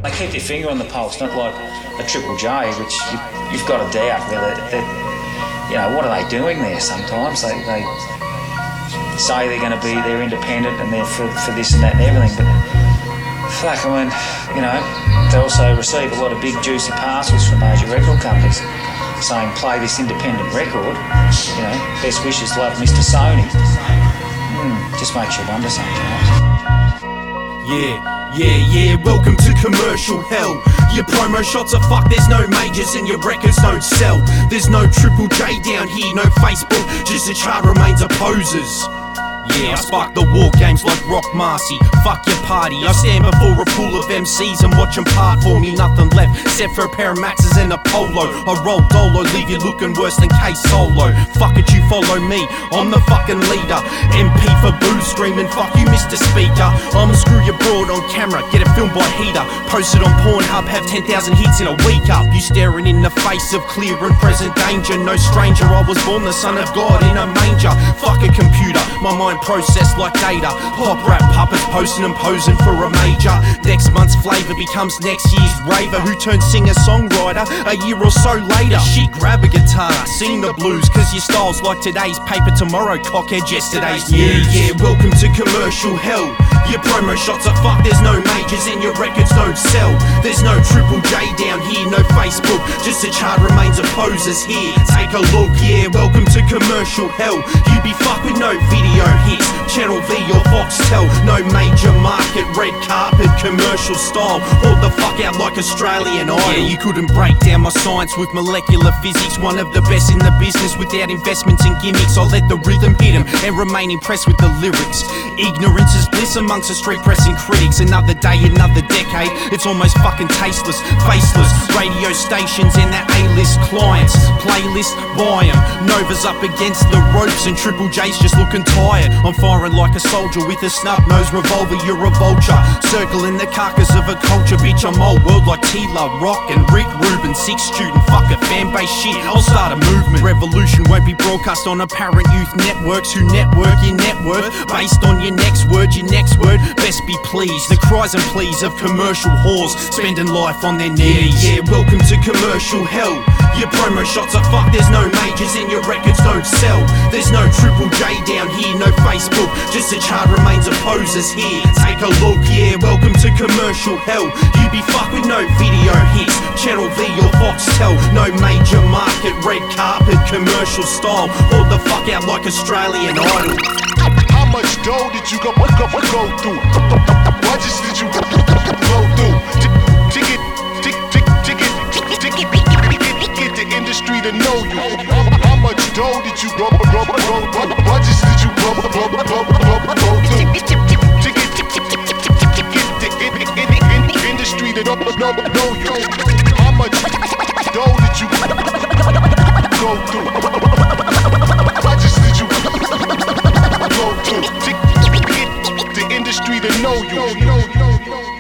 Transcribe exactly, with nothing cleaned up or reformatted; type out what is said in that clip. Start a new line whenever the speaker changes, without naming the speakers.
They keep their finger on the pulse, not like a Triple J, which you, you've got to doubt whether, that, you know, what are they doing there sometimes? They, they say they're going to be, they're independent and they're for, for this and that and everything, but fuck, I mean, you know, they also receive a lot of big juicy parcels from major record companies saying play this independent record, you know, best wishes, love Mister Sony. Mm, just makes you wonder sometimes.
Yeah, yeah, yeah, welcome to commercial hell. Your promo shots are fucked, there's no majors and your records don't sell. There's no Triple J down here, no Facebook, just the chart remains of posers. Yeah, I spark the war games like Rock Marcy. Fuck your party, I stand before a pool of M Cs and watch them part for me. Nothing left, except for a pair of Maxes and a polo. I roll dolo, leave you looking worse than K Solo. Fuck it, you follow me, I'm the fucking leader. M P for boo, screaming fuck you Mister Speaker. I'ma screw you broad on camera, get it filmed by Heater. Posted on Pornhub, have ten thousand hits in a week up. You staring in the face of clear and present danger. No stranger, I was born the son of God in a manger. Fuck a computer, my mind processed like data. Pop rap puppets posting and posing for a major. Next month's flavour becomes next year's raver, who turns singer-songwriter a year or so later. Shit, grab a guitar, sing the blues, cause your style's like today's paper tomorrow, cockhead yesterday's news. Yeah, yeah, welcome to commercial hell. Your promo shots are fucked, there's no majors and your records don't sell. There's no Triple J down here, no Facebook, just a chart remains of posers here. Take a look, yeah, welcome to commercial hell. You be fucked with no video hits, Channel V or Foxtel, no major market, red carpet, commercial style. Hold the fuck out like Australian Idol. Yeah, you couldn't break down my science with molecular physics. One of the best in the business without investments and gimmicks. I let the rhythm hit him and remain impressed with the lyrics. Ignorance is bliss amongst the street pressing critics. Another day, another decade, it's almost fucking tasteless, faceless. Radio stations and their A-list clients, playlist, buy 'em. Nova's up against the ropes and Triple J's just looking tired. I'm firing like a soldier with a snub-nosed revolver, you're a vulture. Circling the carcass of a culture, bitch, I'm old world like T-Love, Rock and Rick Rubin. Six student, fuck a fan base shit, I'll start a movement. Revolution won't be broadcast on apparent youth networks who network your net worth based on your next word, your next word best be pleased. The cries and pleas of commercial whores spending life on their knees. Yeah, yeah, welcome to commercial hell. Your promo shots are fucked, there's no majors and your records don't sell. There's no Triple J down here, no Facebook, just a chart remains of posers here. Take a look, yeah, welcome to commercial hell. You be fucked with no video hits, Channel V or Foxtel, no major market, red carpet, commercial style. Hold the fuck out like Australian Idol.
How much dough did you go, go, go, go through? Budgets did you go, go through? Ticket, ticket, ticket, ticket, get the industry to know you. How much dough did you go, go, go, go? Budgets did you go, go, go, go, go through? Ticket, get the industry to know, know, know you. How much dough did you go through? Budgets did you go through? Get the industry to know you.